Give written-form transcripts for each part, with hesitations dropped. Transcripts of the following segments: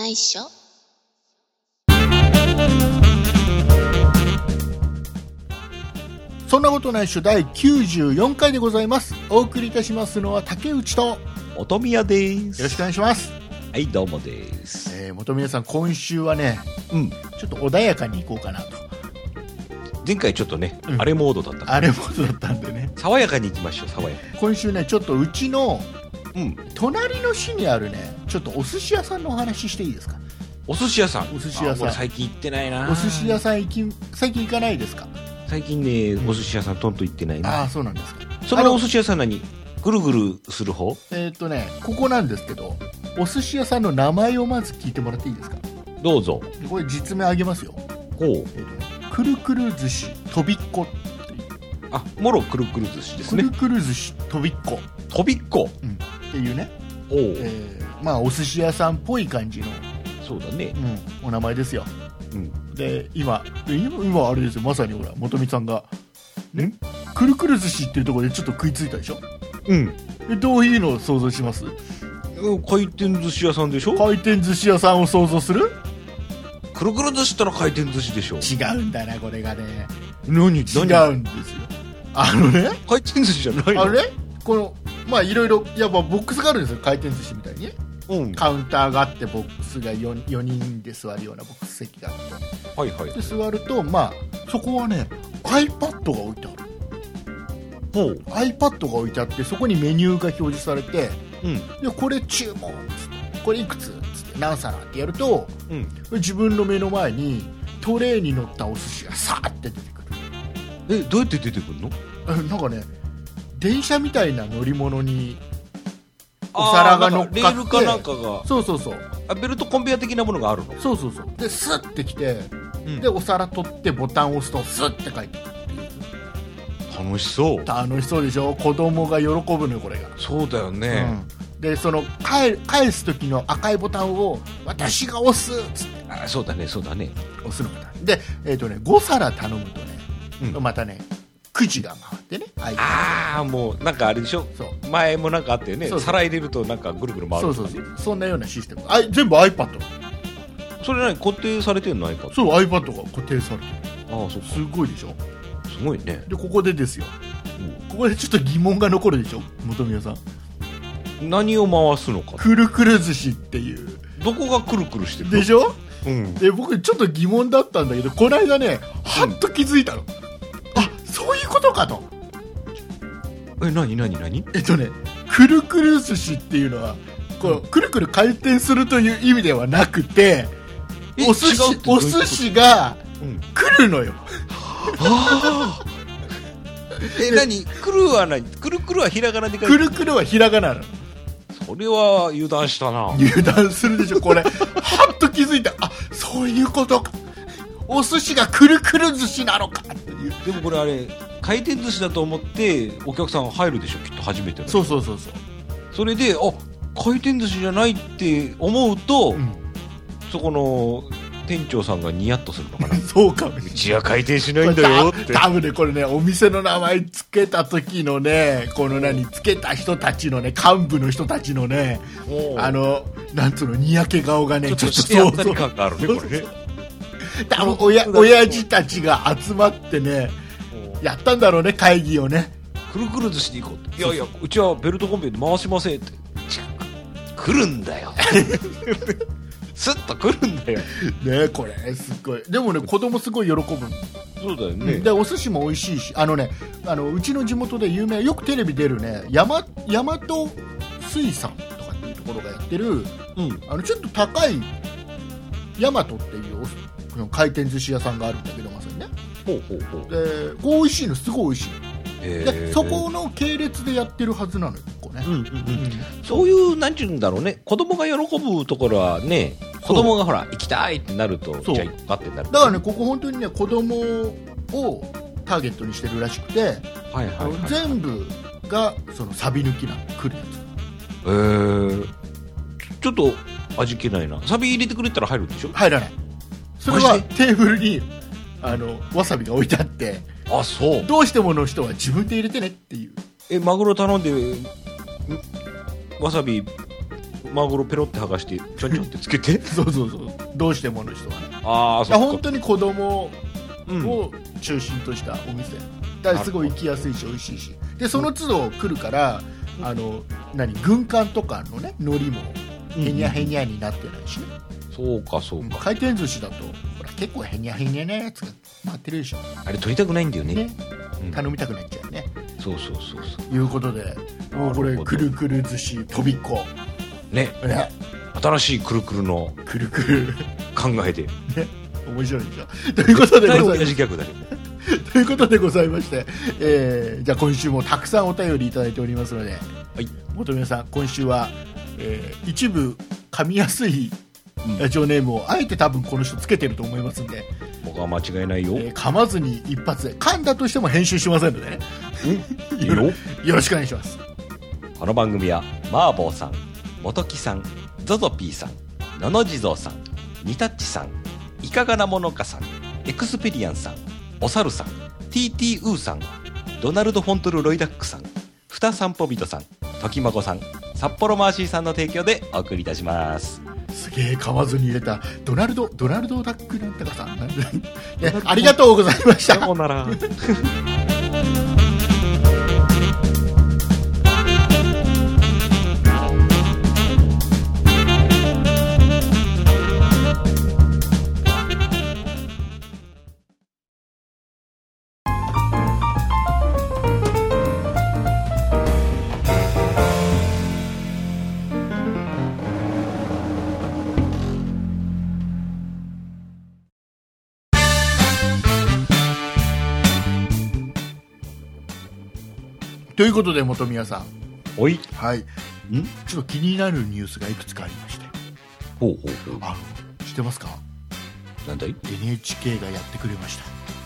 ないっしょ。 そんなことないっしょ第94回でございます。お送りいたしますのは竹内と本宮です。 よろしくお願いします。 はい、どうもです。 本宮さん、今週はね、ちょっと穏やかにいこうかなと。 前回ちょっとね、荒れモードだった荒れモードだったんでね、 爽やかにいきましょう。爽やかに。 今週ね、ちょっとうちの、隣の市にあるね、ちょっとお寿司屋さんのお話していいですか。 お寿司屋さん。 お寿司屋さん、 最近行ってないな。 お寿司屋さん最近行かないですか。 最近ね、お寿司屋さんとんと行ってないな。 ああ、そうなんですか。 そのお寿司屋さん何ぐるぐるする方？ ここなんですけど、お寿司屋さんの名前をまず聞いてもらっていいですか。 どうぞ。 これ実名あげますよ。 ほう。 くるくる寿司とびっこっていう。 あ、もろくるくる寿司ですね。 くるくる寿司とびっこ。 とびっこ。 っていうね。まあお寿司屋さんっぽい感じの。 そうだね。 お名前ですよ。で今あれですよ、まさにほら元美さんがね、くるくる寿司っていうところでちょっと食いついたでしょ。どういうのを想像します？ 回転寿司屋さんでしょ。 回転寿司屋さんを想像する？ くるくる寿司ったら回転寿司でしょ。 違うんだな、これがね。違何うんですよ。 回転寿司じゃないの？ このまあいろいろやっぱボックスがあるんですよ、回転寿司みたいにね。カウンターがあってボックスが 4人で座るようなボックス席があって、で座ると、まあそこはね iPad が置いてある。iPad が置いてあって、そこにメニューが表示されて、でこれ注文っつって、これいくつっつって何皿ってやると、自分の目の前にトレーに乗ったお寿司がさーって出てくる。 どうやって出てくるの？ なんかね、電車みたいな乗り物にお皿が乗っかって、 レールかなんかが、 そうベルトコンベヤ的なものがあるの？ そうでスッてきて、でお皿取ってボタンを押すとスッて帰ってくるっていう。 楽しそうでしょ。子供が喜ぶのよ、これが。 そうだよね。 でその返す時の赤いボタンを私が押すっつって。 そうだね押すのかな。で5皿頼むとね、またねくじが回ってね。 もうなんかあれでしょ。前もなんかあったよね。皿入れるとなんかぐるぐる回る。 そんなようなシステム。全部 iPad。 それ何固定されてるの iPad？ そう、iPad が固定されてる。 そうか。 すごいでしょ。 すごいね。 でここでですよ、ここでちょっと疑問が残るでしょ、本宮さん。何を回すのか。くるくる寿司っていう。 どこがくるくるしてるでしょ。で僕ちょっと疑問だったんだけど、この間ねはっと気づいたの。そういうことかと。 何くるくる寿司っていうのはこうくるくる回転するという意味ではなくて、お寿司が来るのよ。 くるは何？くるくるはひらがなで書いてくるくるはひらがななの。 それは油断したな。 油断するでしょこれ。はっと気づいた。そういうことか。お寿司がくるくる寿司なのかっていう。 でもこれあれ回転寿司だと思ってお客さん入るでしょ、きっと初めての。 そうそれで回転寿司じゃないって思うと、そこの店長さんがニヤッとするのかな。 そうかもしれない。 うちは回転しないんだよって。 多分ね、これね、お店の名前つけた時のね、このつけた人たちのね、幹部の人たちのね、なんつうの、にやけ顔がね、 ちょっとしてやったり感があるね、これね。 多分親父たちが集まってね、やったんだろうね、会議をね。 くるくる寿司に行こうって。いやうちはベルトコンベヤで回しませんって。来るんだよ。スッと来るんだよね。これすっごい。でもね、子供すごい喜ぶ。 そうだよね。 でお寿司も美味しいし、うちの地元で有名、よくテレビ出るね、大和水産とかっていうところがやってる、ちょっと高い大和っていう回転寿司屋さんがあるんだけど、まさにね。でこう美味しいの、すごい美味しい。でそこの系列でやってるはずなのよ、ここね。 そういうなんていうんだろうね、子供が喜ぶところはね、子供がほら行きたいってなると、じゃあ行ったってなる。 だからね、ここ本当にね、子供をターゲットにしてるらしくて、全部がそのサビ抜きなの、来るやつ。ちょっと味気ないな。サビ入れてくれたら入るんでしょ？ 入らない。それはテーブルにわさびが置いてあって、どうしてもの人は自分で入れてねっていう。 マグロ頼んでわさびマグロペロって剥がしてちょんちょんってつけてそうそうそう、どうしてもの人はね。 ああ、そうか。 本当に子供を中心としたお店、だからすごい行きやすいし美味しいし、でその都度来るから、軍艦とかのね海苔もへにゃへにゃになってないしね、 そうかそうか。 回転寿司だとほら結構へにゃへにゃなやつが回ってるでしょ。 あれ取りたくないんだよね。 頼みたくなっちゃうね。 そうそうそうそう。 いうことで、もうこれくるくる寿司とびっこね、新しいくるくるのくるくる考えてね、 面白いでしょ。ということでございま親父ギャグだけどということでございまして、じゃあ今週もたくさんお便りいただいておりますので、はい、元宮さん今週は、一部噛みやすいラジオネームをあえて多分この人つけてると思いますんで、 僕は間違いないよ、 噛まずに一発で、噛んだとしても編集しませんのでねよろしくお願いします。 この番組はマーボーさん、元木さん、ゾゾピーさん、のの地蔵さん、ニタッチさん、いかがなものかさん、エクスペリアンさん、おさるさん、 TT ウーさん、ドナルド・フォントル・ロイダックさん、ふた散歩人さん、ときまごさん、札幌マーシーさんの提供でお送りいたします。 すげえ噛まずに入れたドナルドダックなんとかさん、ありがとうございました。 さようならということで本宮さん、 おい、 はい、ちょっと気になるニュースがいくつかありまして。 ほうほうほう。 知ってますか？ なんだい？ NHK がやってくれました。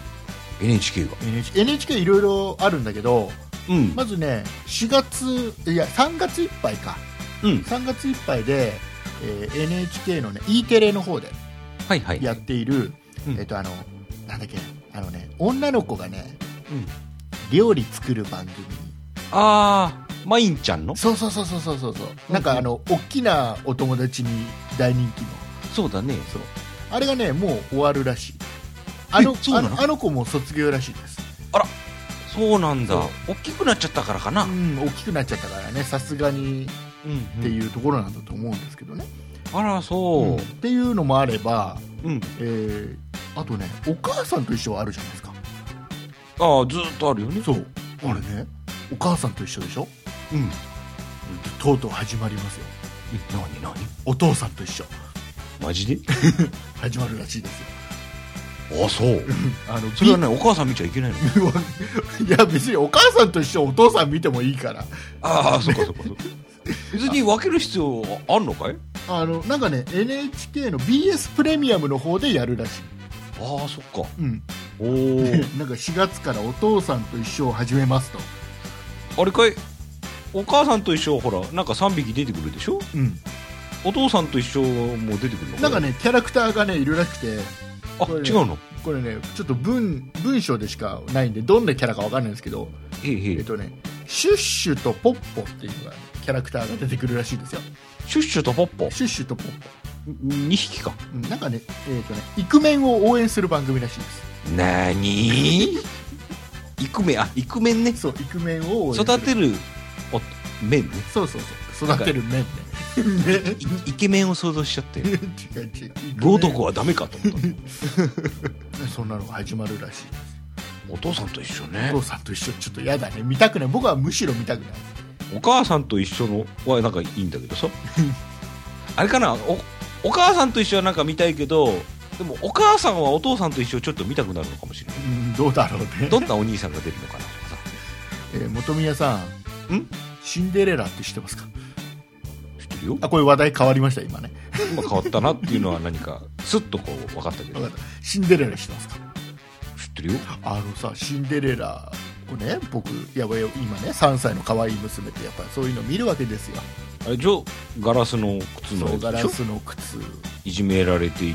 NHK が NHK いろいろあるんだけど、まずね3月いっぱいか、3月いっぱいで、NHK のね E テレの方でやっている、なんだっけ、女の子がね、料理作る番組。 マインちゃんの？ そう、なんか大きなお友達に大人気の。 そうだね。 そう、あれがねもう終わるらしい。あの子も卒業らしいです。 あら、そうなんだ。大きくなっちゃったからかな。 大きくなっちゃったからね、さすがにっていうところなんだと思うんですけどね。 あら、そう、 っていうのもあれば、あとねお母さんと一緒はあるじゃないですか。 ずっとあるよね。 そう、あれね、お母さんと一緒でしょ。とうとう始まりますよ。 何？ お父さんと一緒。 マジで始まるらしいですよ。 そうそれはね、お母さん見ちゃいけないの？ いや別にお母さんと一緒お父さん見てもいいから。 そうか別に分ける必要あんのかい？ なんかね NHK の BS プレミアムの方でやるらしい。 そっか。 なんか4月からお父さんと一緒を始めますと。 あれかい、お母さんと一緒ほらなんか3匹出てくるでしょ。お父さんと一緒も出てくるの？なんかねキャラクターがねいるらしくて。 違うの？ これねちょっと文章でしかないんでどんなキャラか分かんないんですけど、シュッシュとポッポっていうのが、キャラクターが出てくるらしいですよ。 シュッシュとポッポ。 シュッシュとポッポ 2匹か。 なんかねイクメンを応援する番組らしいです。 なーにーイクメンね。 そう、イクメンを応援する。 育てる麺ね。 そう育てる麺ね。 イケメンを想像しちゃってロードコはダメかと思ったそんなのが始まるらしいです。 お父さんと一緒ね。 お父さんと一緒ちょっとやだね、見たくない。僕はむしろ見たくない。 お母さんと一緒のはなんかいいんだけどさあれかな、お母さんと一緒はなんか見たいけど、でもお母さんはお父さんと一緒ちょっと見たくなるのかもしれない。 どうだろうね。 どんなお兄さんが出るのかなとかさ本宮さん、シンデレラって知ってますか？これ話題変わりました。今ね今変わったなっていうのは何かスッとこう分かったけど。 シンデレラ知ってますか？ 知ってるよ。 シンデレラをね、僕今ね3歳の可愛い娘ってやっぱりそういうの見るわけですよ。 ガラスの靴のやつでしょ。 ガラスの靴いじめられてね。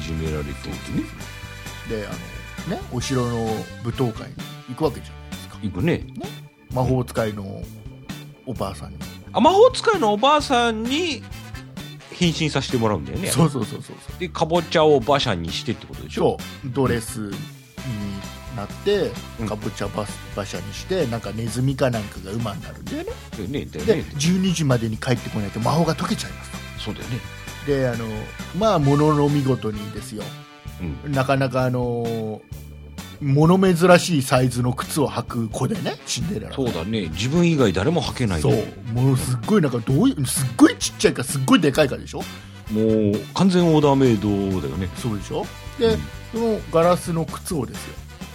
でお城の舞踏会に行くわけじゃないですか。 行くね。 魔法使いのおばあさんに。 魔法使いのおばあさんに変身させてもらうんだよね。 そうでかぼちゃを馬車にしてってことでしょ。 そうドレスになって、かぼちゃ馬車にしてなんかネズミかなんかが馬になるんだよね。で12時までに帰ってこないと魔法が解けちゃいますと。 そうだよね。 でまあものの見事にですよ、なかなか物珍しいサイズの靴を履く子でね、シンデレラ。 そうだね、自分以外誰も履けない、ね、 そうもうすっごいなんかすっごいちっちゃいかすっごいでかいかでしょ。 もう完全オーダーメイドだよね。 そうでしょ。で、そのガラスの靴をですよ、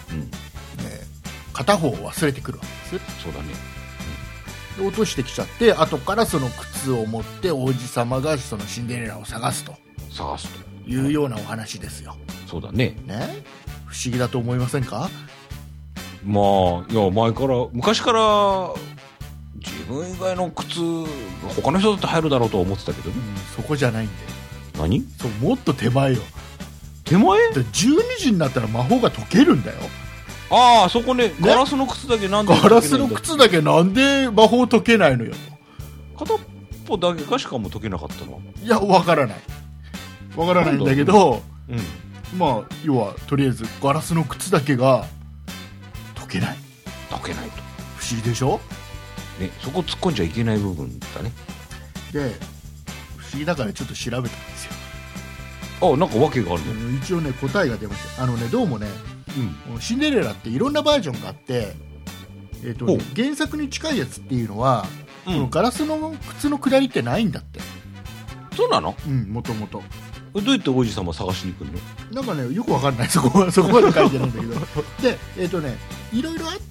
片方を忘れてくるわけです。 そうだね。 で落としてきちゃって、後からその靴を持って王子様がそのシンデレラを探すというようなお話ですよ。 そうだね。 不思議だと思いませんか。 まあいや昔から自分以外の靴他の人だって入るだろうとは思ってたけどね、 そこじゃないんで。 何？ そう、もっと手前よ。 手前？ で12時になったら魔法が解けるんだよ。 ああ、そこね。ガラスの靴だけなんでガラスの靴だけなんで魔法解けないのよ。 片っぽだけがしかも解けなかったの？ いや、わからないんだけど、まあ要はとりあえずガラスの靴だけが解けないと。不思議でしょ。 ね、そこ突っ込んじゃいけない部分だね。 で不思議だからちょっと調べたんですよ。 なんか訳があるの？ 一応ね答えが出ました。どうもね、シンデレラっていろんなバージョンがあって、原作に近いやつっていうのは、このガラスの靴の下りってないんだって。 そうなの？ もともと。 どうやって王子様探しに行くの？ なんかねよくわかんない、そこまで書いてないんだけどでいろいろあって、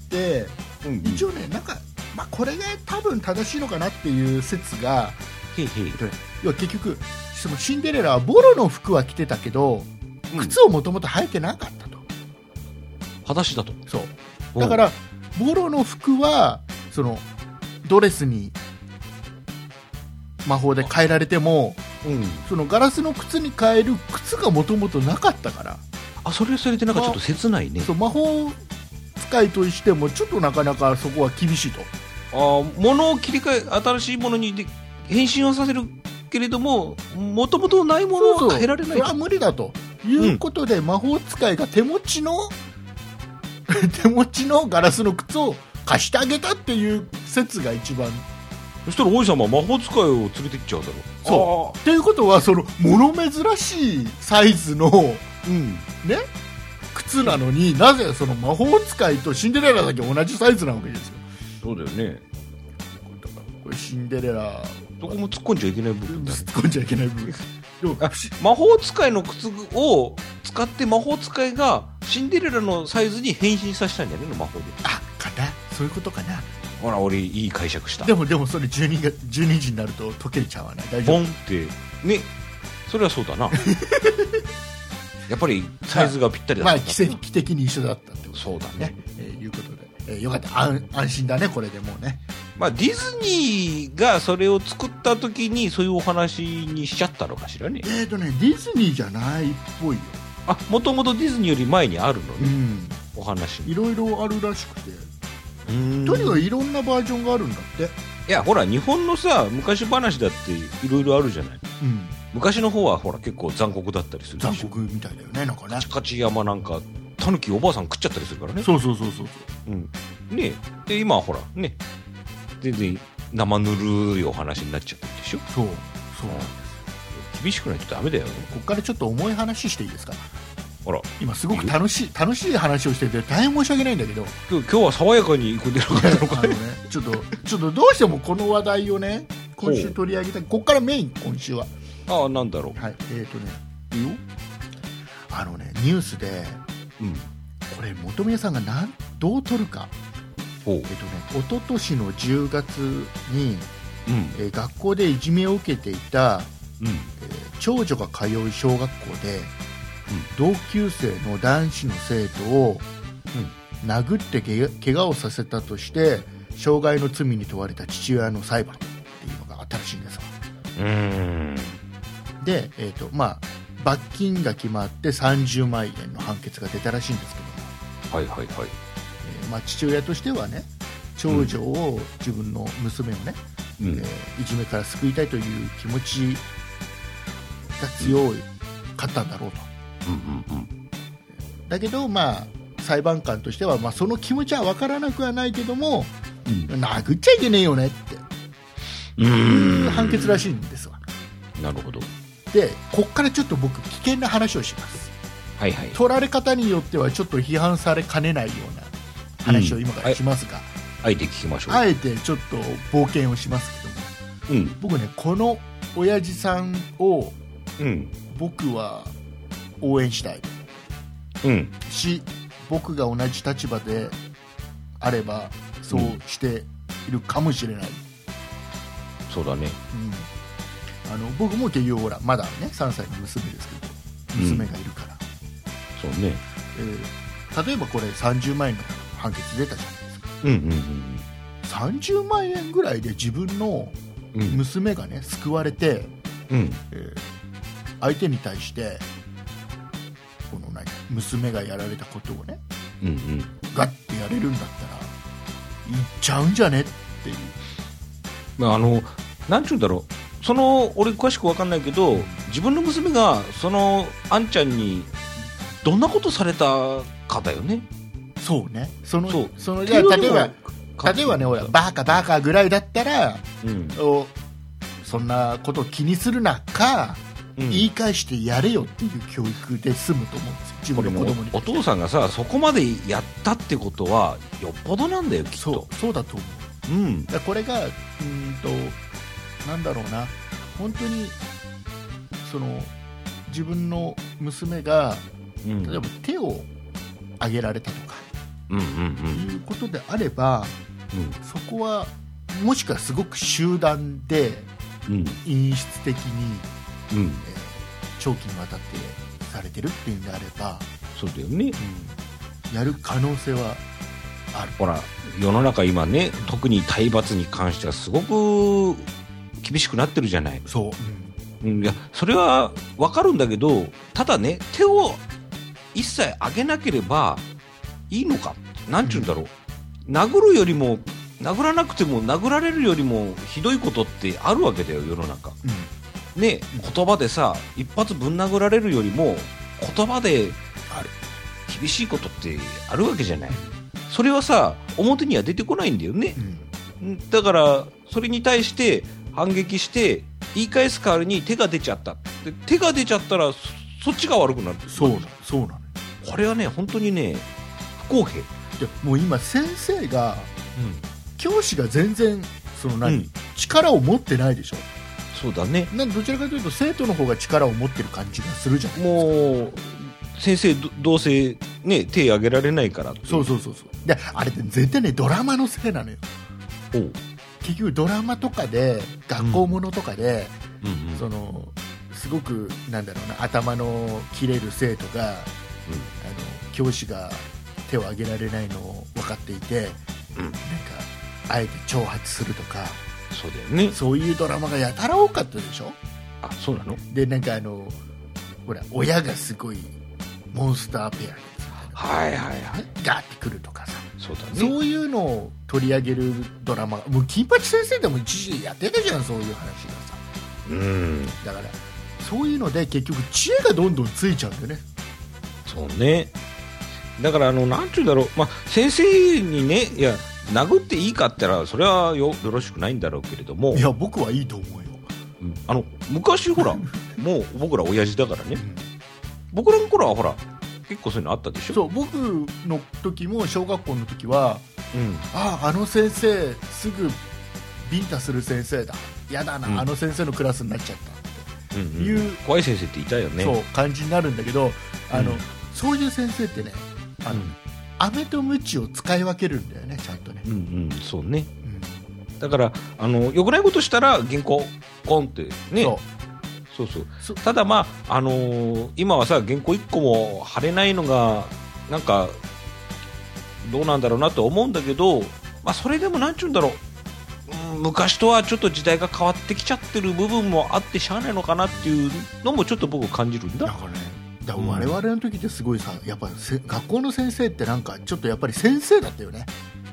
一応ねなんか、まあ、これが多分正しいのかなっていう説が、要は結局そのシンデレラはボロの服は着てたけど、靴をもともと履いてなかったと。 裸足だと。 そうだからボロの服はそのドレスに魔法で変えられても、そのガラスの靴に変える靴がもともとなかったから。 それでなんかちょっと切ないね。 そう、魔法使いとしてもちょっとなかなかそこは厳しいと。 物を切り替え新しいものに変身をさせるけれども、もともとないものは変えられない。 それは無理だということで、魔法使いが手持ちのガラスの靴を貸してあげたっていう説が一番。 そしたら王子様は魔法使いを連れてっちゃうだろう。 そうっていうことは、その物珍しいサイズの、靴なのに、なぜその魔法使いとシンデレラだけ同じサイズなわけですよ。 そうだよね。 これシンデレラどこも突っ込んじゃいけない部分だ、ね、 突っ込んじゃいけない部分魔法使いの靴を使って魔法使いがシンデレラのサイズに変身させたんじゃねえの、魔法で。 かな、そういうことかな。 ほら、俺いい解釈した。 でもそれ12時になると溶けちゃわない？大丈夫？ ボンってね、それはそうだなやっぱりサイズがぴったりだった、 奇跡的に一緒だったってこと、 そうだね。 いうことで、よかった、安心だね、これでもうね。 ディズニーがそれを作った時にそういうお話にしちゃったのかしらね。 ディズニーじゃないっぽいよ。 もともとディズニーより前にあるのね、お話いろいろあるらしくて、とにかくいろんなバージョンがあるんだって。 いや、ほら日本のさ昔話だっていろいろあるじゃない、昔の方はほら結構残酷だったりするでしょ。 残酷みたいだよね、なんかね。 カチカチ山なんかタヌキおばあさん食っちゃったりするからね。 そう、 ねで今はほらね全然生ぬるいお話になっちゃってるでしょ。 そう厳しくないとダメだよ。 ここからちょっと重い話していいですか。 ほら今すごく楽しい話をしてて大変申し訳ないんだけど、 今日は爽やかにいくんでなかったのかねちょっとどうしてもこの話題をね今週取り上げたい。ここからメイン、今週はなんだろう。 はい、ニュースで、これ本宮さんがどう取るか。一昨年の10月に、学校でいじめを受けていた、長女が通う小学校で、同級生の男子の生徒を、殴って怪我をさせたとして傷害の罪に問われた父親の裁判っていうのが新しいんですわ。で、罰金が決まって30万円の判決が出たらしいんですけども、父親としてはね、長女を、自分の娘をね、いじめから救いたいという気持ち強い方だろうと、だけど、まあ、裁判官としては、まあ、その気持ちは分からなくはないけども、殴っちゃいけねえよねっていう判決らしいんですわ。 なるほど。 で、こっからちょっと僕危険な話をします。 はいはい。 取られ方によってはちょっと批判されかねないような話を今からしますが、 あえて聞きましょう。 あえてちょっと冒険をしますけども、僕ね、この親父さんを、僕は応援したい、し、僕が同じ立場であればそうしているかもしれない、 そうだね、 僕も結局ほらまだね3歳の娘ですけど、娘がいるから、 そうね、 例えばこれ30万円の判決出たじゃないですか、30万円ぐらいで自分の娘がね救われて、相手に対してこの娘がやられたことをね、ガッてやれるんだったら言っちゃうんじゃねっていう、 なんちゅうんだろう、その俺詳しく分かんないけど、自分の娘がそのあんちゃんにどんなことされたかだよね。 そうね、じゃあ例えばね、ほらバカぐらいだったら、そんなことを気にするなか、言い返してやれよっていう教育で済むと思うんですよ、自分の子供に。 お父さんがさそこまでやったってことはよっぽどなんだよ、きっと。 そうだと思う、だこれがなんだろうな、本当にその自分の娘が、例えば手を挙げられたとか、いうことであれば、そこはもしくはすごく集団で、陰湿的に、長期にわたってされてるっていうんであれば、 そうだよね、 やる可能性はある。 ほら世の中今ね、特に体罰に関してはすごく厳しくなってるじゃない。 そう、 いやそれは分かるんだけど、ただね、手を一切上げなければいいのか、なんちゅうんだろう、殴るよりも殴らなくても殴られるよりもひどいことってあるわけだよ、世の中、ね、言葉でさ一発ぶん殴られるよりも言葉で厳しいことってあるわけじゃない。それはさ表には出てこないんだよね、だからそれに対して反撃して言い返す代わりに手が出ちゃった。で手が出ちゃったらそっちが悪くなる。 そうなの。 これはね本当にね不公平。 でもう今先生が、教師が全然その力を持ってないでしょ。 そうだね。 どちらかというと生徒の方が力を持ってる感じがするじゃないですか。 もう先生どうせね手挙げられないからって。 そうであれって絶対ねドラマのせいなのよ。結局ドラマとかで学校ものとかで、そのすごくなんだろうな、頭の切れる生徒が、教師が手を挙げられないのを分かっていて、なんかあえて挑発するとか、 そうだよね。 そういうドラマがやたら多かったでしょ。 あ、そうなの。 でなんかほら親がすごいモンスターペアガーってくるとかさ、 そうだね、 そういうのを取り上げるドラマ、もう金八先生でも一時やってたじゃん、そういう話がさ。だからそういうので結局知恵がどんどんついちゃうんだよね。 そうね。だからなんていうんだろう、先生にね、いや殴っていいかって言ったらそれはよろしくないんだろうけれども、 いや僕はいいと思うよ。 昔ほらもう僕ら親父だからね、僕らの頃はほら結構そういうのあったでしょ。 そう、僕の時も小学校の時は、あの先生すぐビンタする先生だ、やだな、あの先生のクラスになっちゃったっていう、 怖い先生っていたよね。 そう感じになるんだけど、そういう先生ってね、飴と鞭を使い分けるんだよね、ちゃんとね。 そうね、だから良くないことしたら原稿コンってね。そうただ今はさ原稿1個も貼れないのがなんかどうなんだろうなと思うんだけど、それでもなんちゅうんだろう、昔とはちょっと時代が変わってきちゃってる部分もあってしゃあないのかなっていうのもちょっと僕感じるんだ。 だからね、我々の時ってすごいさ、やっぱ学校の先生ってなんかちょっとやっぱり先生だったよね。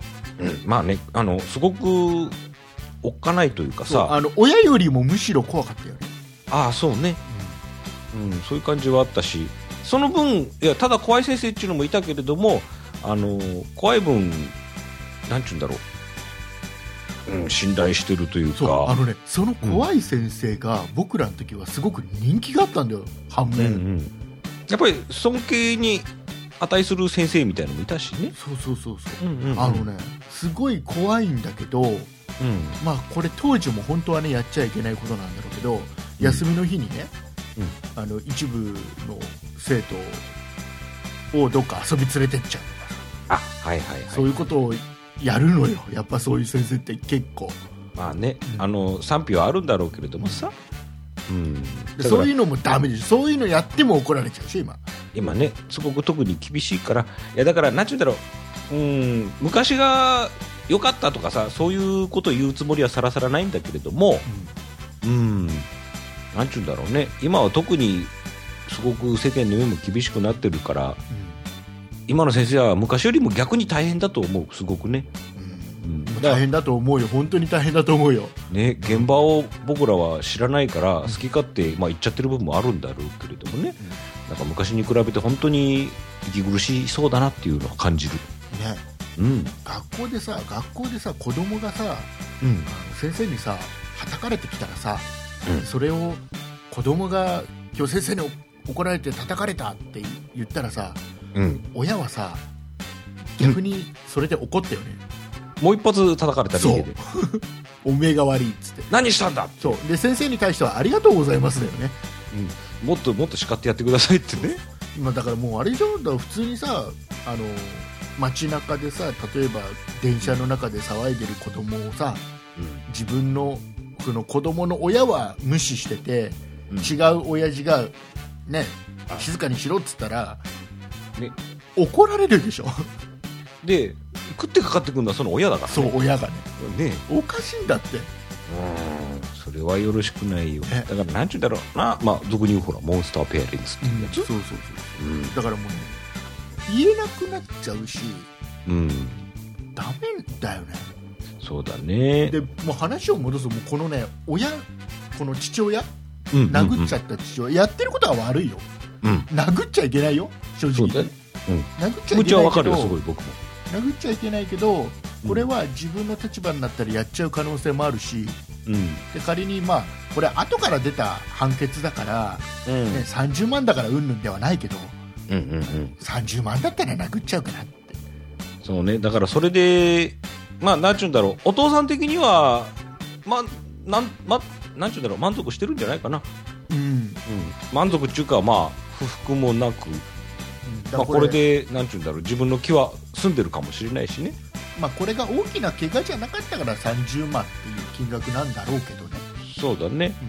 すごくおっかないというかさ、 親よりもむしろ怖かったよね。 ああそうね、 そういう感じはあったし、その分いやただ怖い先生っていうのもいたけれども、怖い分なんちゅうんだろう、信頼してるというか、 その怖い先生が僕らの時はすごく人気があったんだよ。反面、 やっぱり尊敬に値する先生みたいなのもいたしね。 そう、すごい怖いんだけど、まあこれ当時も本当はねやっちゃいけないことなんだろうけど、休みの日にね、一部の生徒をどっか遊び連れてっちゃうとか、そういうことをやるのよ。やっぱそういう先生って結構まあね、賛否はあるんだろうけれどもさ、 そういうのもダメでしょ。そういうのやっても怒られちゃうし、 今ねすごく特に厳しいから。いやだからなんちゅうんだろう、昔が良かったとかさ、そういうことを言うつもりはさらさらないんだけれども、なんちゅうんだろうね、今は特にすごく世間の目も厳しくなってるから、今の先生は昔よりも逆に大変だと思う。すごくね、 大変だと思うよ。本当に大変だと思うよ、 ね、現場を僕らは知らないから好き勝手、言っちゃってる部分もあるんだろうけれどもね、なんか昔に比べて本当に息苦しそうだなっていうのを感じる、学校でさ子供がさ、先生にさ叩かれてきたらさ、それを子供が今日先生に怒られて叩かれたって言ったらさ、親はさ逆にそれで怒ったよね、 もう一発叩かれたら家でおめえが悪いっつって何したんだ。 そうで先生に対してはありがとうございますだよね、 もっと叱ってやってくださいってね。 今だからもうあれじゃん、だ普通にさ街中でさ、例えば電車の中で騒いでる子供をさ、自分のその子供の親は無視してて、違う親父がね静かにしろっつったら、怒られるでしょ。 で食ってかかってくるのはその親だからね。 そう親がねおかしいんだって。 それはよろしくないよ。だからなんちゅうんだろうな、俗に言うほらモンスターペアレンツっていうやつ、そうだからもうね言えなくなっちゃうし、ダメだよね。 そうだね。 でもう話を戻すと、もうこのねこの父親、殴っちゃった父親、やってることは悪いよ、殴っちゃいけないよ正直。殴っちゃいけないけど、 わかるよすごい僕も。 殴っちゃいけないけど、これは自分の立場になったらやっちゃう可能性もあるし、で仮にこれ後から出た判決だから、30万だからうんぬんではないけど、30万だったら殴っちゃうかなって。 そうね、だからそれでなんちゅうんだろう、お父さん的にはなんちゅうんだろう、満足してるんじゃないかな。満足っていうか不服もなく、これでなんちゅうんだろう、自分の気は済んでるかもしれないしね。 これが大きな怪我じゃなかったから30万っていう金額なんだろうけどね。 そうだね。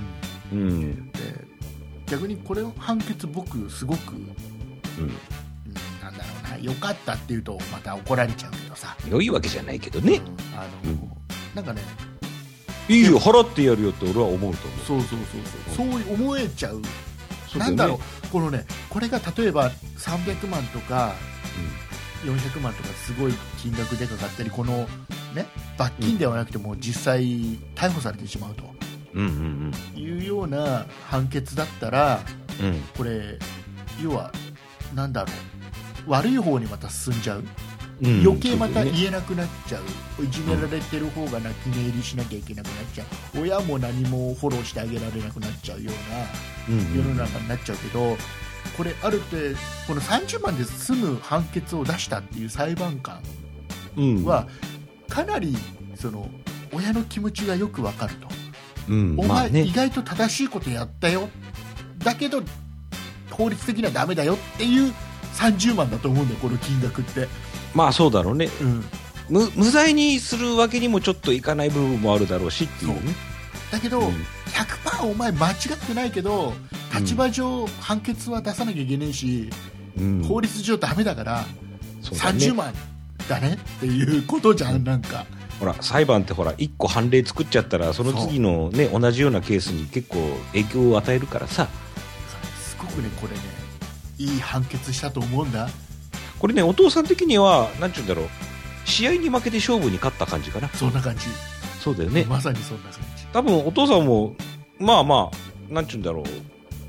逆にこれの判決僕すごく、なんだろうな、良かったっていうとまた怒られちゃうけどさ、 良いわけじゃないけどね、 なんかね、 いいよ払ってやるよって俺は思うと思う。 そう思えちゃう。なんだろう、このね、これが例えば300万とか、400万とかすごい金額でかかったり、このね罰金ではなくても実際逮捕されてしまうと、いうような判決だったら、これ要はなんだろう、悪い方にまた進んじゃう、余計また言えなくなっちゃう、いじめられてる方が泣き寝入りしなきゃいけなくなっちゃう、親も何もフォローしてあげられなくなっちゃうような世の中になっちゃうけど、これある程度この30万で済む判決を出したっていう裁判官は、かなりその親の気持ちがよくわかると、お前、意外と正しいことやったよ、だけど法律的にはダメだよっていう30万だと思うんだよ、この金額って。 そうだろうね、無罪にするわけにもちょっといかない部分もあるだろうしっていうね。だけど、100% お前間違ってないけど、立場上判決は出さなきゃいけないし、法律上ダメだから、30万だねっていうことじゃん。なんかほら裁判ってほら1個判例作っちゃったら、その次のね同じようなケースに結構影響を与えるからさ。 すごくねこれねいい判決したと思うんだ。 これね、お父さん的にはなんていうんだろう、試合に負けて勝負に勝った感じかな。 そんな感じ。 そうだよね。 まさにそんな感じ。 多分お父さんもなんていうんだろう、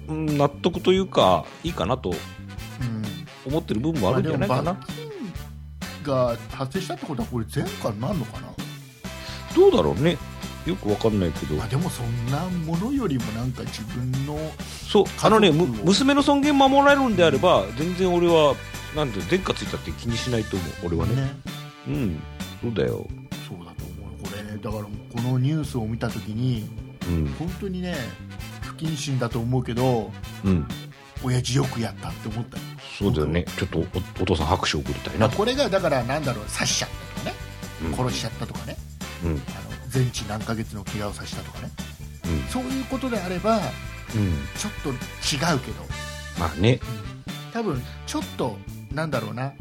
納得というかいいかなと思ってる部分もあるんじゃないかな。 罰金が発生したってことはこれ前科になるのかな。 どうだろうね、よくわかんないけど。 でもそんなものよりもなんか自分の娘の尊厳守られるんであれば全然俺はなんで前科ついたって気にしないと思う俺は ね。そうだよ。 そうだと思う。これだからこのニュースを見たときに、本当にね不謹慎だと思うけど、親父よくやったって思ったよ。 そうだよね。ちょっと お父さん拍手を送りたいなと。 これがだからなんだろう、刺しちゃったとかね、殺しちゃったとかね、全治何ヶ月の怪我をさせたとかね、そういうことであれば、ちょっと違うけど、 まあね、 多分ちょっとなんだろうな、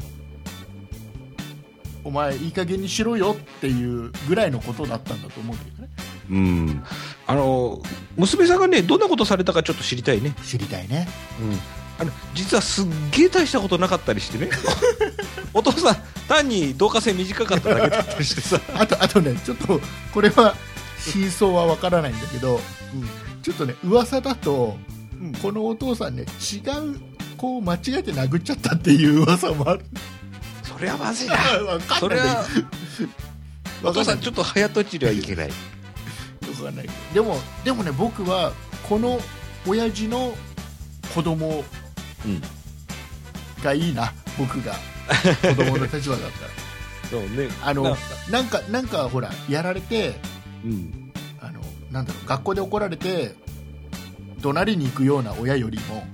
お前いい加減にしろよっていうぐらいのことだったんだと思うけどね。 娘さんがねどんなことされたかちょっと知りたいね。 知りたいね。 実はすっげえ大したことなかったりしてねお父さん単に導火線短かっただけだったりしてさあとね、ちょっとこれは真相はわからないんだけど、ちょっとね噂だと、このお父さんね違う子を間違えて殴っちゃったっていう噂もある。 それはまずいなそれはお父さんちょっと早とちりはいけない。 わかんない。でもね、僕はこの親父の子供がいいな、僕が子供の立場だったらそうね、 なんかほらやられて、なんだろう、学校で怒られて怒鳴りに行くような親よりも、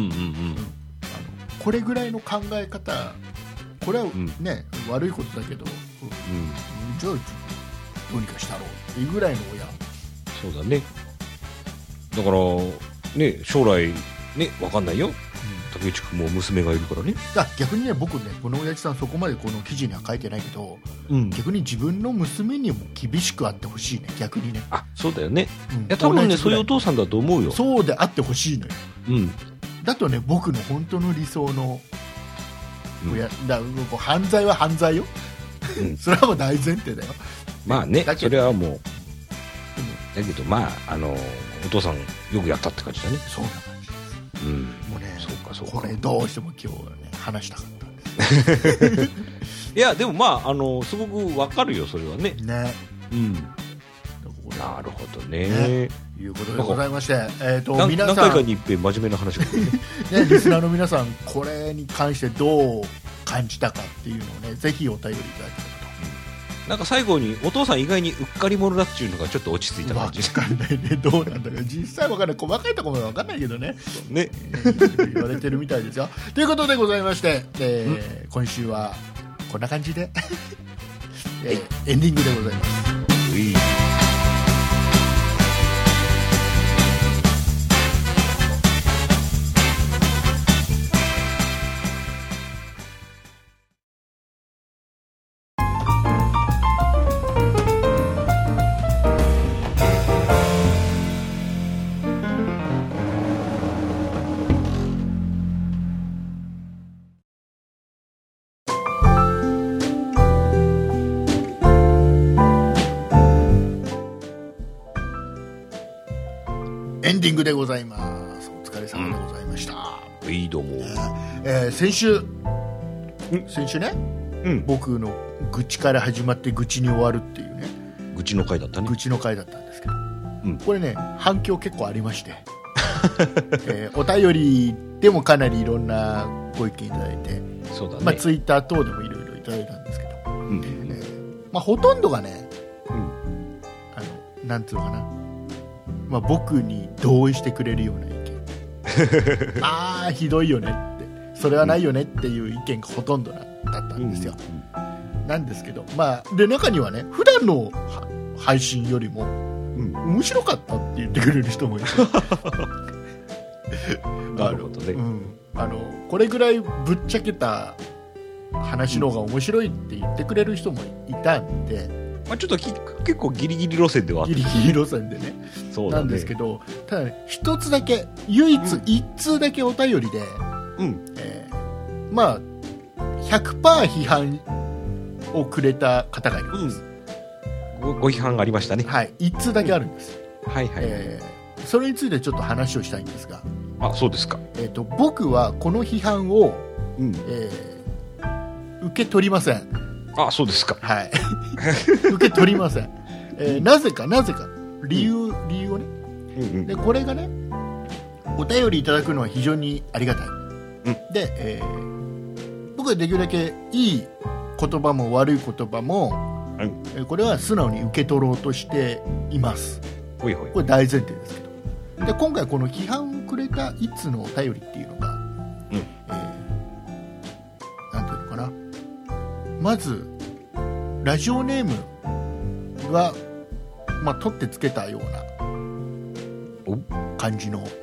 これぐらいの考え方、これはね、悪いことだけど、じゃあどうにかしたろうっていうぐらいの親。 そうだね。だからね、将来ね、分かんないよ、竹内君も娘がいるからね。 逆にね、僕ね、この親父さんそこまでこの記事には書いてないけど、逆に自分の娘にも厳しくあってほしいね、逆にね。 そうだよね。いや多分ね、そういうお父さんだと思うよ。 そうであってほしいのよ。だとね、僕の本当の理想の親、犯罪は犯罪よ、それはもう大前提だよ。 まあね、それはもう、だけどまあお父さんよくやったって感じだね。 そんな感じです。もうね、 そうかこれどうしても今日はね話したかったんですいやでもまあすごくわかるよ、それはね。 なるほどね。 いうことでございまして、 皆さん何回かに一遍真面目な話がね、リスナーの皆さんこれに関してどう感じたかっていうのをね、ぜひお便りいただければと。 なんか最後にお父さん意外にうっかり者だっていうのがちょっと落ち着いた感じ。 分かんないね、どうなんだろう、実際分かんない、細かいところまで分かんないけどね、言われてるみたいですよ。ということでございまして、今週はこんな感じでエンディングでございます。エンディングでございます。お疲れ様でございました。 どうも。 先週ね、僕の愚痴から始まって愚痴に終わるっていうね、 愚痴の回だったね。 愚痴の回だったんですけど、これね反響結構ありましてお便りでもかなりいろんなご意見いただいて、 そうだね、 ツイッター等でもいろいろいただいたんですけど、ほとんどがね、なんつうのかな、僕に同意してくれるような意見ひどいよねって、それはないよねっていう意見がほとんどだったんですよ。なんですけど、で中にはね、普段の配信よりも、面白かったって言ってくれる人もいるなるほどね。 これぐらいぶっちゃけた話の方が面白いって言ってくれる人もいたんで、 ちょっと結構ギリギリ路線ではあった、 ギリギリ路線でね、 そうだね、 なんですけど、ただね、一つだけ唯一一通だけお便りで、100% 批判をくれた方がいるんです。 ご批判がありましたね。 はい、一通だけあるんです。 はいはい。 それについてちょっと話をしたいんですが、 あ、そうですか。 僕はこの批判を、受け取りません。 あ、そうですか。 はい。受け取りません。なぜか理由をね、でこれがね、お便りいただくのは非常にありがたい。で、僕はできるだけいい言葉も悪い言葉も、これは素直に受け取ろうとしています。これ大前提ですけど。で、今回この批判をくれたいつのお便りっていうのが、なんていうのかな、まずラジオネームは、取ってつけたような感じの、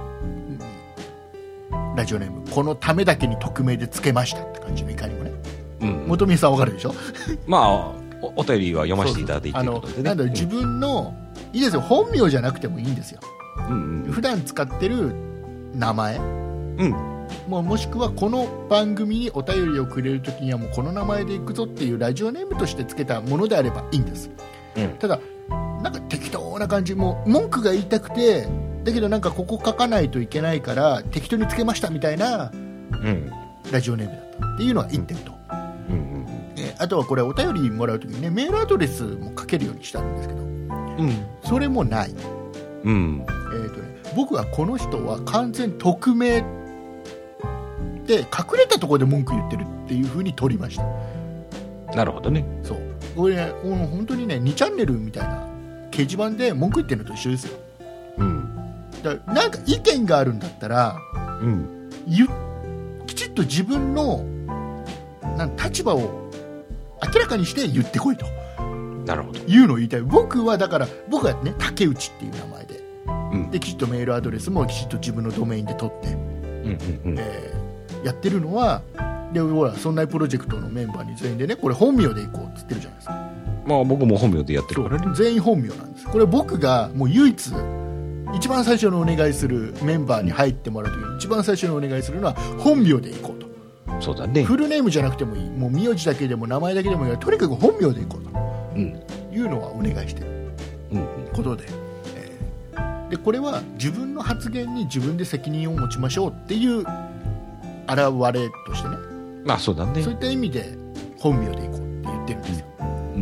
ラジオネーム、このためだけに匿名でつけましたって感じの、いかにもね、元宮さんわかるでしょ。 お便りは読ませていただいていいということでね。 なんだろう、自分の、いいですよ、本名じゃなくてもいいんですよ。普段使ってる名前、もしくはこの番組にお便りをくれるときにはもうこの名前でいくぞっていうラジオネームとしてつけたものであればいいんです。ただなんか適当な感じ、もう文句が言いたくて、だけどなんかここ書かないといけないから適当につけましたみたいな、ラジオネームだったっていうのが1点と、あとはこれお便りもらうときにね、メールアドレスも書けるようにしたんですけど、それもない。僕はこの人は完全匿名で隠れたところで文句言ってるっていう風に取りました。 なるほどね。 そう、これね、本当にね、2チャンネルみたいな掲示板で文句言ってるのと一緒ですよ。だからなんか意見があるんだったら、きちっと自分の立場を明らかにして言ってこいと。 なるほど。 いうのを言いたい。僕は僕はね、竹内っていう名前で、できちっとメールアドレスもきちっと自分のドメインで取って、やってるのは、でほら、そんなプロジェクトのメンバーに全員でね、これ本名でいこうって言ってるじゃないですか。 僕も本名でやってるからね。 全員本名なんです。これ僕がもう唯一一番最初にお願いする、メンバーに入ってもらうときに一番最初にお願いするのは本名でいこうと。 そうだね。 フルネームじゃなくてもいい、もう名字だけでも名前だけでもいい、とにかく本名でいこうと、いうのはお願いしてることで、でこれは自分の発言に自分で責任を持ちましょうっていう現れとしてね、 そうだね。 そういった意味で本名でいこうって言ってるんですよ。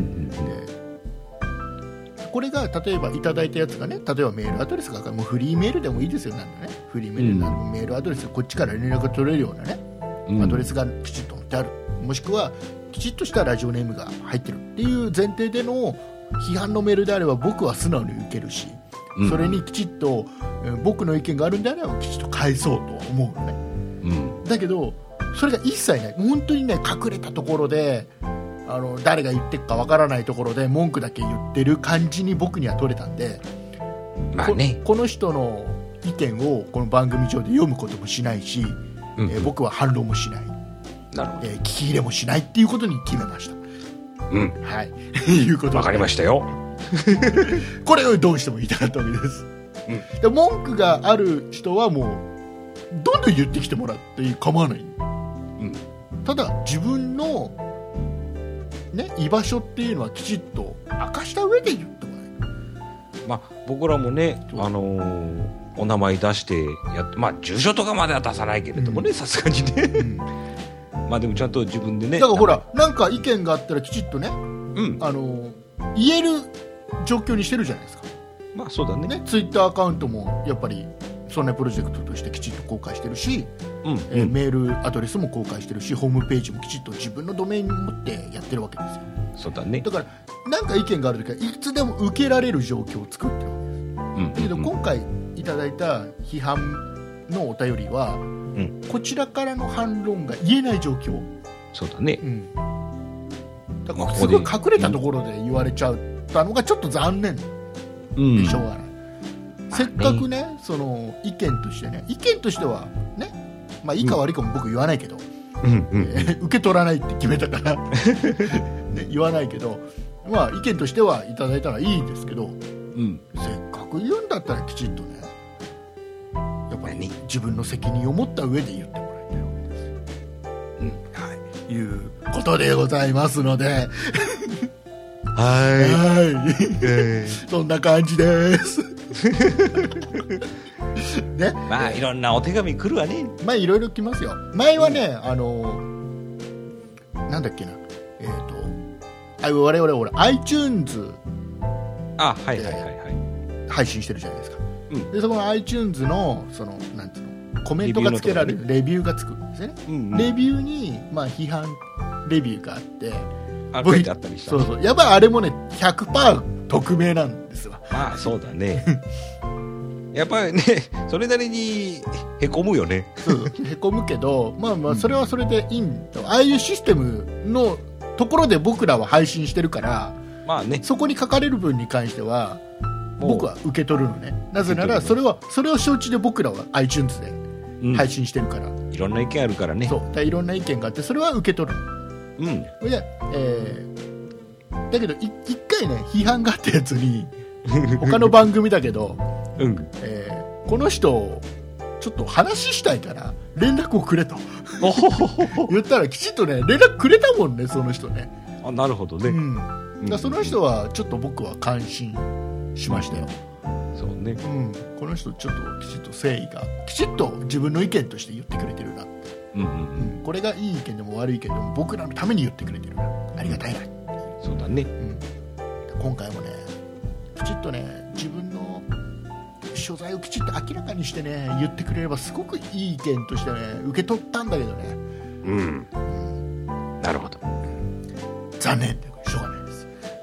でこれが例えばいただいたやつがね、例えばメールアドレスがもうフリーメールでもいいですよ、なんかね、フリーメールでメールアドレス、こっちから連絡が取れるようなね、アドレスがきちっと載ってある、もしくはきちっとしたラジオネームが入ってるっていう前提での批判のメールであれば、僕は素直に受けるし、それにきちっと、僕の意見があるんであればきちっと返そうと思うのね。だけどそれが一切ない、本当にね、隠れたところで、誰が言ってるかわからないところで文句だけ言ってる感じに僕には取れたんで、この人の意見をこの番組上で読むこともしないし、僕は反論もしない、聞き入れもしないっていうことに決めました。はいいうことで、 わかりましたよ。 これをどうしても言いたかったわけです。で文句がある人はもうどんどん言ってきてもらって構わない。ただ自分のね、居場所っていうのはきちっと明かした上で言ってもらえる。 僕らもね、お名前出してやって、住所とかまでは出さないけれどもね、さすがにね。でもちゃんと自分でね。 だからほら、なんか意見があったらきちっとね、言える状況にしてるじゃないですか。 そうだね。 ツイッターアカウントもやっぱりそんなプロジェクトとしてきちっと公開してるし、メールアドレスも公開してるし、ホームページもきちっと自分のドメインを持ってやってるわけですよ。 そうだね。 だから何か意見があるときはいつでも受けられる状況を作ってるわけです。だけど今回いただいた批判のお便りは、こちらからの反論が言えない状況。 そうだね。 だからすごい隠れたところで言われちゃったのがちょっと残念でしょうがない。せっかくね、その意見としてね、意見としてはね、いいか悪いかも僕言わないけど、受け取らないって決めたから、ね、言わないけど、意見としてはいただいたらいいですけど、せっかく言うんだったらきちっとね、やっぱり自分の責任を持った上で言ってもらいたいわけです。いうことでございますのでそんな感じです。 ね、 まあいろんなお手紙来るわね。 まあいろいろ来ますよ。前はね、なんだっけな、我々ほら iTunes 配信してるじゃないですか。でそこの iTunes のそのなんていうの、コメントがつけられるレビューがつくんですよね。レビューにまあ批判レビューがあって、 書いてあったりした。 そうそう。やっぱりあれもね 100% 匿名なんですわ。 まあそうだね。やっぱりね、それなりにへこむよね。 へこむけど、まあまあそれはそれでいいんだ。ああいうシステムのところで僕らは配信してるから、まあね、そこに書かれる分に関しては僕は受け取るのね。なぜならそれを承知で僕らは iTunes で配信してるから、 いろんな意見あるからね。 そうだ、いろんな意見があってそれは受け取る。で、だけど一回ね批判があったやつに他の番組だけど、この人ちょっと話したいから連絡をくれと言ったらきちっとね連絡くれたもんね、その人ね。 あ、なるほどね。 だその人はちょっと僕は感心しましたよ。 そうね。 この人ちょっときちっと誠意がきちっと自分の意見として言ってくれてるなって。これがいい意見でも悪い意見でも僕らのために言ってくれてるな、ありがたいな。 そうだね。 今回もねきちっとね自分の所在をきちっと明らかにしてね言ってくれればすごくいい意見としてね受け取ったんだけどね。 なるほど。 残念でしょうがない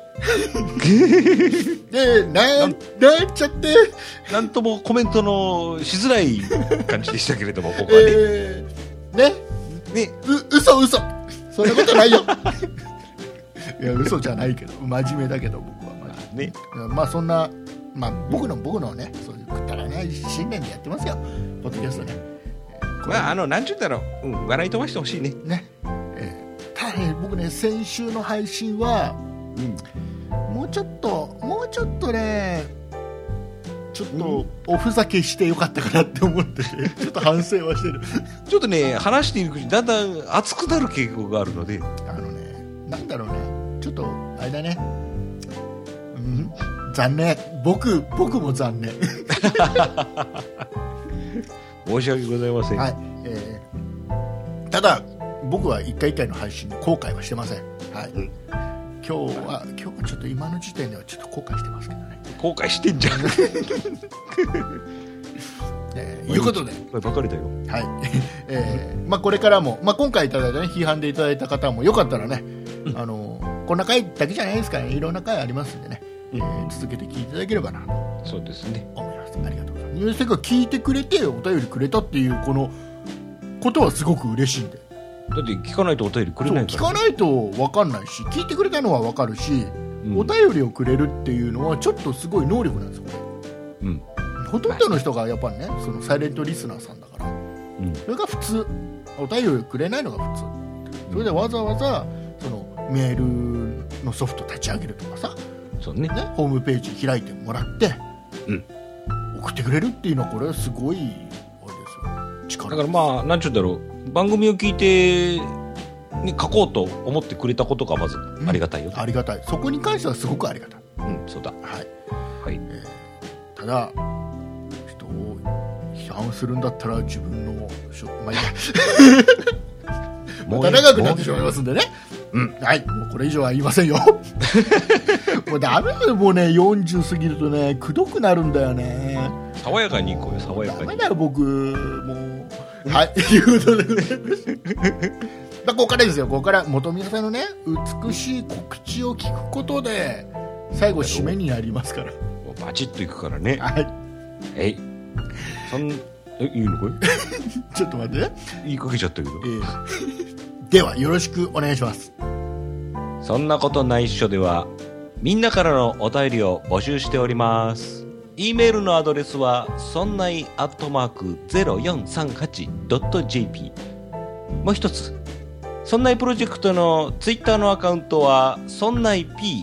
ですでなんちゃってなんともコメントのしづらい感じでしたけれどもここはね嘘そんなことないよいや嘘じゃないけど真面目だけど僕はね、まあそんな、まあ、僕のねそういうくったらない信念でやってますよ、ポッドキャストね。 まあなんちゅうんだろう、笑い飛ばしてほしいね。 ただね僕ね先週の配信は、もうちょっとねちょっとおふざけしてよかったかなって思ってちょっと反省はしてるちょっとね話しているうちにだんだん熱くなる傾向があるので、 なんだろうね、ちょっとあれだね、残念、僕も残念申し訳ございません。 ただ僕は一回一回の配信に後悔はしてません。今日はちょっと今の時点ではちょっと後悔してますけどね。 後悔してんじゃんいうことでこればかりだよ。 まあこれからも、まあ、今回いただいたね批判でいただいた方もよかったらね、こんな回だけじゃないですからね、いろんな回ありますんでね、続けて聞いていただければなと。 そうですね、 思います。ありがとうございます。せっかく聞いてくれてお便りくれたっていうこのことはすごく嬉しいんで。 だって聞かないとお便りくれないから、 聞かないと分かんないし、聞いてくれたのは分かるし、お便りをくれるっていうのはちょっとすごい能力なんですよ、これ。ほとんどの人がやっぱりね、そのサイレントリスナーさんだから、それが普通。お便りをくれないのが普通。それでわざわざそのメールのソフト立ち上げるとかさ、 そうね、 ホームページ開いてもらって、送ってくれるっていうのはこれはすごいあれですよ、力です。だからまあなんちゅうんだろう、番組を聞いてに書こうと思ってくれたことがまずありがたいよ、 ありがたい。そこに関してはすごくありがたい。 そうだ。 ただ人を批判するんだったら自分のまあいいやまた長くなってしまいますんでね。はい、もうこれ以上は言いませんよもうダメだよ、もうね40過ぎるとねくどくなるんだよね。 爽やかにいこうよ、爽やかに。 ダメだよ僕もうはいいうことでここからですよ、ここから本宮さんのね美しい告知を聞くことで最後締めになりますから、 バチッといくからね。いいのこれちょっと待ってね、 言いかけちゃったけど、 ではよろしくお願いします。 そんなことないっしょではみんなからのお便りを募集しております。 E メールのアドレスはそんない@0438.jp。 もう一つ、そんないプロジェクトのツイッターのアカウントはそんない P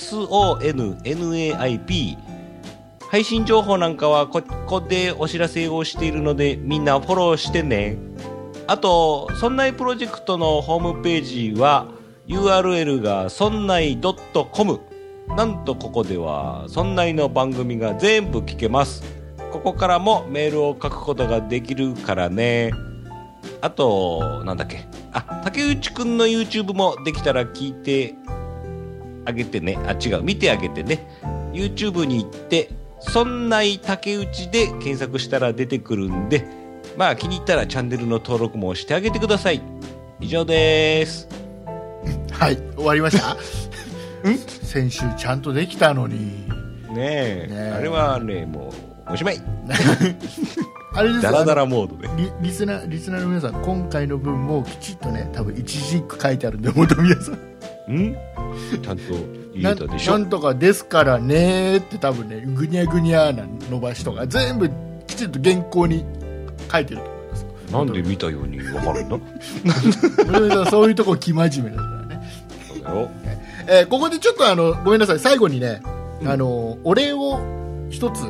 SONNAIP。配信情報なんかはここでお知らせをしているのでみんなフォローしてね。あとそんないプロジェクトのホームページは URL がそんない .com なんとここではそんないの番組が全部聞けます。ここからもメールを書くことができるからね。あとなんだっけ、竹内くんの YouTube もできたら聞いてあげてね。見てあげてね。 YouTube に行ってそんない竹内で検索したら出てくるんで、まあ気に入ったらチャンネルの登録もしてあげてください。以上です。 はい、終わりました先週ちゃんとできたのにねえ、あれはね、もうおしまいあれです、 ダラダラモードでリスナーの皆さん、今回の分もきちっとね、多分一字一句書いてあるんで、本宮さんちゃんと言えたでしょ。 なんとかですからねって多分ね、ぐにゃぐにゃな伸ばしとか全部きちっと原稿に書いてると思います。 なんで見たように分かるんだそういうとこ生真面目だからね。 そうだよ。 ここでちょっとごめんなさい、最後にね、お礼を一つ。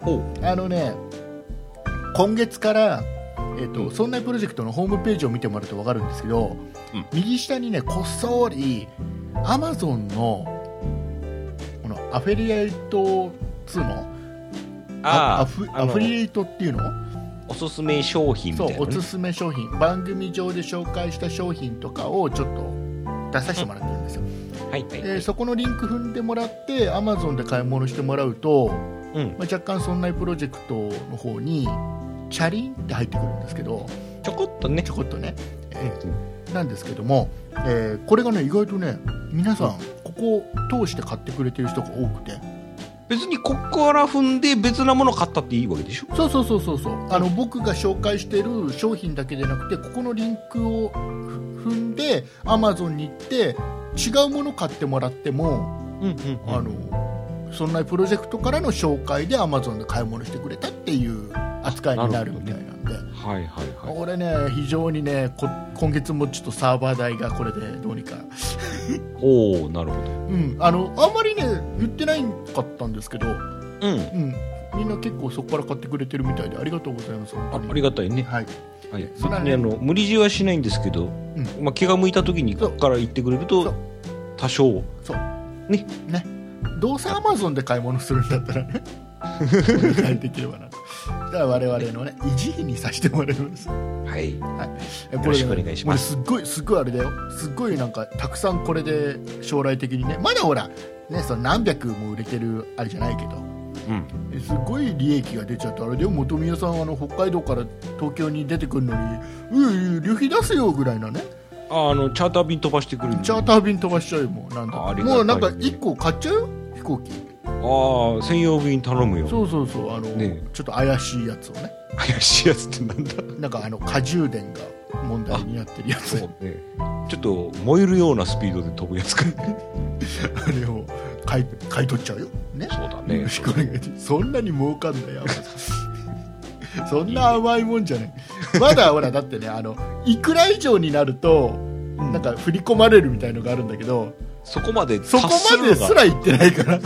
今月からそんなプロジェクトのホームページを見てもらうと分かるんですけど、右下にね、こっそり Amazon のこのアフィリエイト2のアフィリエイトっていうの、 おすすめ商品みたいな、ね、 そう、おすすめ商品、番組上で紹介した商品とかをちょっと出させてもらってるんですよ。そこのリンク踏んでもらって Amazon で買い物してもらうと、若干そんなプロジェクトの方にチャリンって入ってくるんですけど、 ちょこっとね、 なんですけども、これがね、意外とね、皆さんここを通して買ってくれてる人が多くて、 別にここから踏んで別なもの買ったっていいわけでしょ。 そう僕が紹介してる商品だけでなくて、ここのリンクを踏んで Amazon に行って違うもの買ってもらっても、そんなプロジェクトからの紹介で Amazon で買い物してくれたっていう扱いになるみたいなんで、俺ね、非常にね、今月もちょっとサーバー代がこれでどうにかおお、なるほど。 あんまりね言ってないかったんですけど、みんな結構そこから買ってくれてるみたいで、ありがとうございます。 ありがたいね。そんなに無理強いはしないんですけど、気が向いた時にここから行ってくれると多少ね、 どうせ Amazon で買い物するんだったらねお願いできればなと。だから我々のね、維持費にさせてもらいます。よろしくお願いします。すごいあれだよ、すごいなんかたくさんこれで将来的にね、まだほらね、その何百も売れてるあれじゃないけど、すごい利益が出ちゃったあれでも、本宮さん北海道から東京に出てくるのに旅費出せよぐらいなね、 チャーター便飛ばしてくる。 チャーター便飛ばしちゃうよ、もうなんだ、もうなんか1個買っちゃうよ、飛行機。 専用便頼むよ。 そうちょっと怪しいやつをね。 怪しいやつってなんだ。 なんか過充電が問題になってるやつ。 そうね。ちょっと燃えるようなスピードで飛ぶやつか。 あれを買い取っちゃうよ。ね。 そうだね。 よろしくお願いします。そんなに儲かんないよ。そんな甘いもんじゃない。まだほらだってね、いくら以上になるとなんか振り込まれるみたいのがあるんだけど。そこまですら言ってないから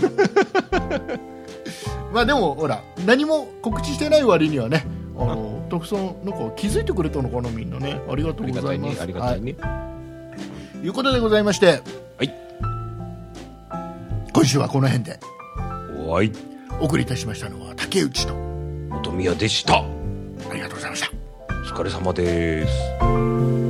まあでもほら、何も告知してない割にはね、たくさんなんか気づいてくれたのかな、みんなね。ありがとうございます。 ありがたいね。 ということでございまして、今週はこの辺でお送りいたしましたのは竹内と本宮でした。 ありがとうございました。 お疲れ様です。